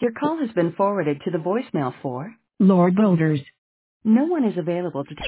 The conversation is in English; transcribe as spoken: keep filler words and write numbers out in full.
Your call has been forwarded to the voicemail for Lord Builders. no one is available to